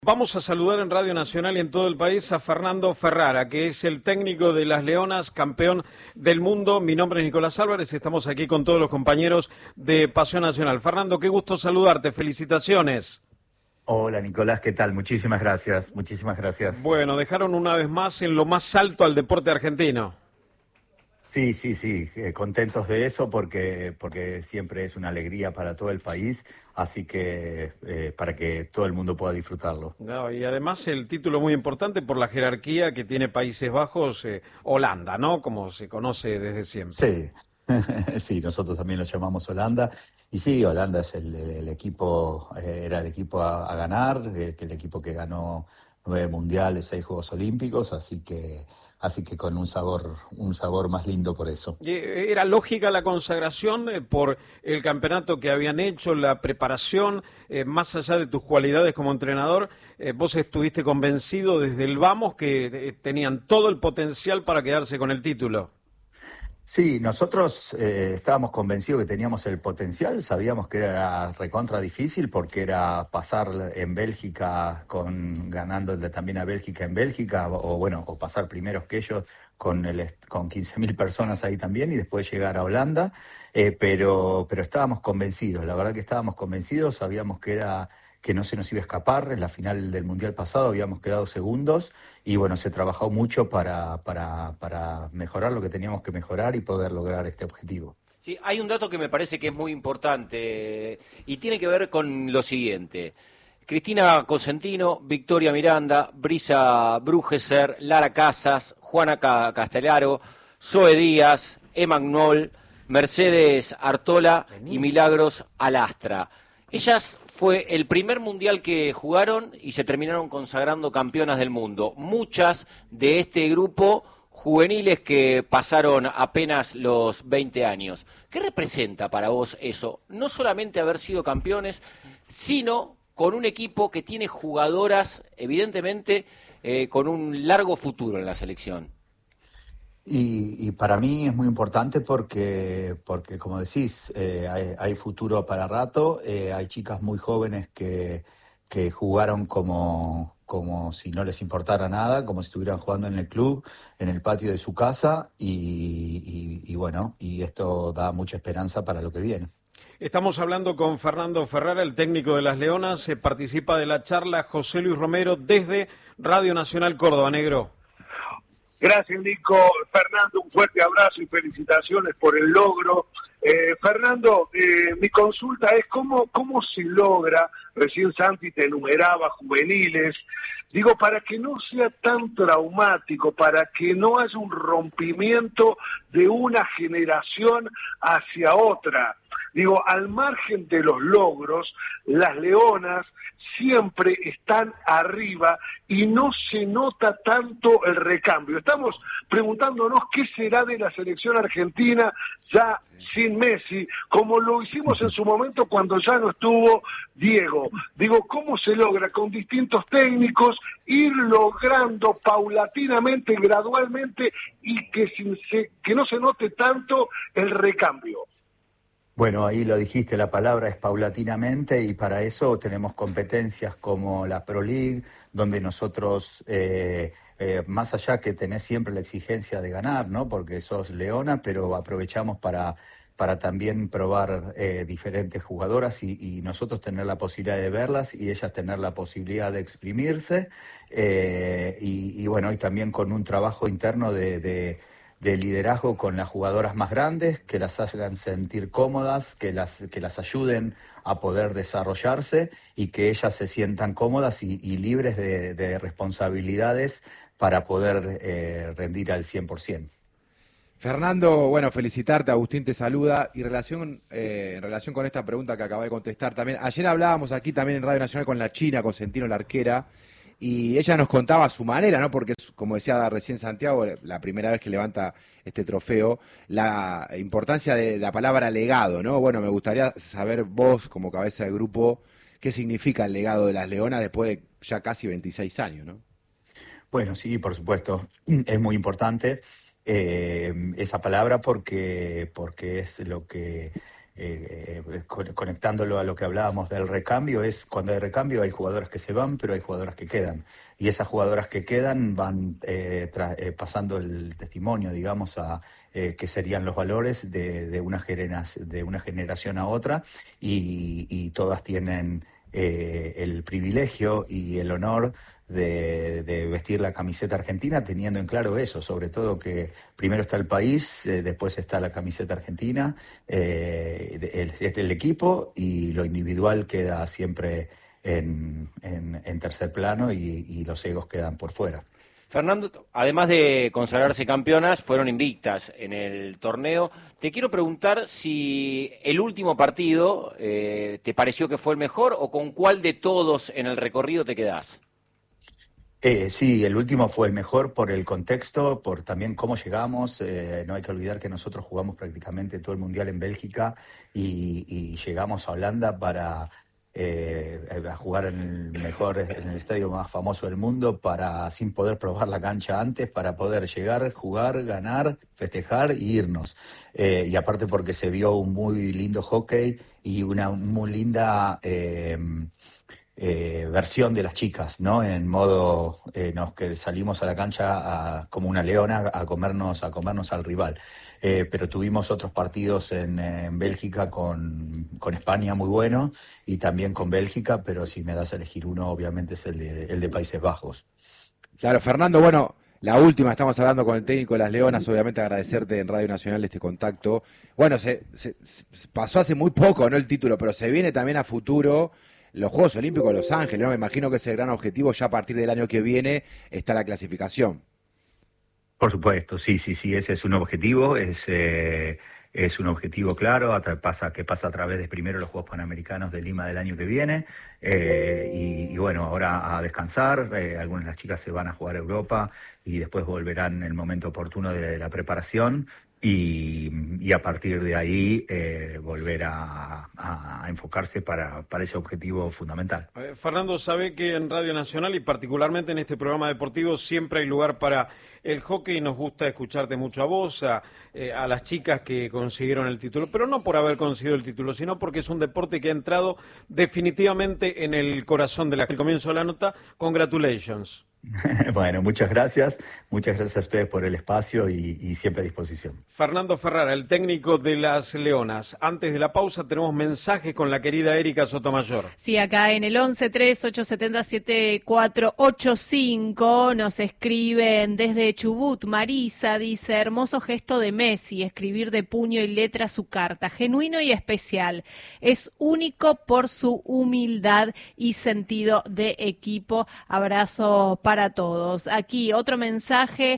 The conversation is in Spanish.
Vamos a saludar en Radio Nacional y en todo el país a Fernando Ferrara, que es el técnico de las Leonas, campeón del mundo. Mi nombre es Nicolás Álvarez, estamos aquí con todos los compañeros de Pasión Nacional. Fernando, qué gusto saludarte, felicitaciones. Hola Nicolás, ¿qué tal? Muchísimas gracias, muchísimas gracias. Bueno, dejaron una vez más en lo más alto al deporte argentino. Sí, contentos de eso porque siempre es una alegría para todo el país, así que para que todo el mundo pueda disfrutarlo. No, y además el título muy importante por la jerarquía que tiene Países Bajos, Holanda, ¿no? Como se conoce desde siempre. Sí, sí, nosotros también lo llamamos Holanda. Y sí, Holanda es el equipo, era el equipo a ganar, el equipo que ganó 9 mundiales, 6 Juegos Olímpicos, así que con un sabor más lindo por eso. ¿Era lógica la consagración por el campeonato que habían hecho, la preparación, más allá de tus cualidades como entrenador? ¿Vos estuviste convencido desde el vamos que tenían todo el potencial para quedarse con el título? Sí, nosotros estábamos convencidos que teníamos el potencial, sabíamos que era recontra difícil porque era pasar en Bélgica ganándole también a Bélgica en Bélgica, o pasar primeros que ellos con 15.000 personas ahí también y después llegar a Holanda, pero estábamos convencidos, la verdad que estábamos convencidos, sabíamos que no se nos iba a escapar. En la final del Mundial pasado habíamos quedado segundos y bueno, se trabajó mucho para mejorar lo que teníamos que mejorar y poder lograr este objetivo. Sí, hay un dato que me parece que es muy importante y tiene que ver con lo siguiente. Cristina Cosentino, Victoria Miranda, Brisa Brugeser, Lara Casas, Juana Castellaro, Zoe Díaz, Emma Knoll, Mercedes Artola y Milagros Alastra. Ellas fue el primer mundial que jugaron y se terminaron consagrando campeonas del mundo. Muchas de este grupo juveniles que pasaron apenas los 20 años. ¿Qué representa para vos eso? No solamente haber sido campeones, sino con un equipo que tiene jugadoras, evidentemente, con un largo futuro en la selección. Y para mí es muy importante porque como decís, hay futuro para rato, hay chicas muy jóvenes que jugaron como si no les importara nada, como si estuvieran jugando en el club, en el patio de su casa, y bueno, y esto da mucha esperanza para lo que viene. Estamos hablando con Fernando Ferrara, el técnico de las Leonas. Participa de la charla José Luis Romero desde Radio Nacional Córdoba, negro. Gracias, Nico. Fernando, un fuerte abrazo y felicitaciones por el logro. Fernando, mi consulta es cómo se logra, recién Santi te enumeraba juveniles, digo, para que no sea tan traumático, para que no haya un rompimiento de una generación hacia otra. Digo, al margen de los logros, las Leonas siempre están arriba y no se nota tanto el recambio. Estamos preguntándonos qué será de la selección argentina ya sin Messi, como lo hicimos en su momento cuando ya no estuvo Diego. Digo, ¿cómo se logra con distintos técnicos ir logrando paulatinamente, gradualmente y que no se note tanto el recambio? Bueno, ahí lo dijiste, la palabra es paulatinamente y para eso tenemos competencias como la Pro League, donde nosotros, más allá que tenés siempre la exigencia de ganar, ¿no? Porque sos leona, pero aprovechamos para también probar diferentes jugadoras y nosotros tener la posibilidad de verlas y ellas tener la posibilidad de exprimirse y bueno, y también con un trabajo interno de liderazgo con las jugadoras más grandes, que las hagan sentir cómodas, que las ayuden a poder desarrollarse y que ellas se sientan cómodas y libres de responsabilidades para poder rendir al 100%. Fernando, bueno, felicitarte, Agustín te saluda. Y en relación con esta pregunta que acabé de contestar también, ayer hablábamos aquí también en Radio Nacional con la China, con Centino, la arquera, y ella nos contaba a su manera, ¿no? Porque, como decía recién Santiago, la primera vez que levanta este trofeo, la importancia de la palabra legado, ¿no? Bueno, me gustaría saber vos, como cabeza de grupo, qué significa el legado de las Leonas después de ya casi 26 años, ¿no? Bueno, sí, por supuesto, es muy importante esa palabra porque es lo que conectándolo a lo que hablábamos del recambio, es cuando hay recambio hay jugadoras que se van, pero hay jugadoras que quedan. Y esas jugadoras que quedan van pasando el testimonio, digamos, a que serían los valores de una generación a otra, y todas tienen el privilegio y el honor de vestir la camiseta argentina, teniendo en claro eso, sobre todo que primero está el país, después está la camiseta argentina, el equipo, y lo individual queda siempre en tercer plano, y los egos quedan por fuera. Fernando, además de consagrarse campeonas, fueron invictas en el torneo. Te quiero preguntar si el último partido te pareció que fue el mejor, o con cuál de todos en el recorrido te quedás. Sí, el último fue el mejor por el contexto, por también cómo llegamos. No hay que olvidar que nosotros jugamos prácticamente todo el Mundial en Bélgica, y llegamos a Holanda para a jugar en el estadio más famoso del mundo, sin poder probar la cancha antes, para poder llegar, jugar, ganar, festejar e irnos. Y aparte porque se vio un muy lindo hockey y una muy linda versión de las chicas, ¿no? En modo que salimos a la cancha como una leona a comernos al rival. Pero tuvimos otros partidos en Bélgica con España muy buenos, y también con Bélgica, pero si me das a elegir uno, obviamente es el de Países Bajos. Claro, Fernando, bueno, la última, estamos hablando con el técnico de las Leonas, obviamente agradecerte en Radio Nacional este contacto. Bueno, se pasó hace muy poco, ¿no?, el título, pero se viene también a futuro los Juegos Olímpicos de Los Ángeles, ¿no? Me imagino que es el gran objetivo, ya a partir del año que viene está la clasificación. Por supuesto, sí, ese es un objetivo, es un objetivo claro, que pasa a través de primero los Juegos Panamericanos de Lima del año que viene, y bueno, ahora a descansar. Algunas de las chicas se van a jugar a Europa y después volverán en el momento oportuno de la preparación, y a partir de ahí volver a enfocarse para ese objetivo fundamental. Fernando, sabe que en Radio Nacional, y particularmente en este programa deportivo, siempre hay lugar para el hockey. Nos gusta escucharte mucho a vos, a las chicas que consiguieron el título, pero no por haber conseguido el título, sino porque es un deporte que ha entrado definitivamente en el corazón de el comienzo de la nota. Congratulations. Bueno, muchas gracias a ustedes por el espacio, y siempre a disposición. Fernando Ferrara, el técnico de las Leonas. Antes de la pausa tenemos mensajes con la querida Erika Sotomayor. Sí, acá en el 11-3-870-7485 nos escriben desde Chubut. Marisa dice: hermoso gesto de Messi, escribir de puño y letra su carta, genuino y especial. Es único por su humildad y sentido de equipo. Abrazo para todos. Aquí otro mensaje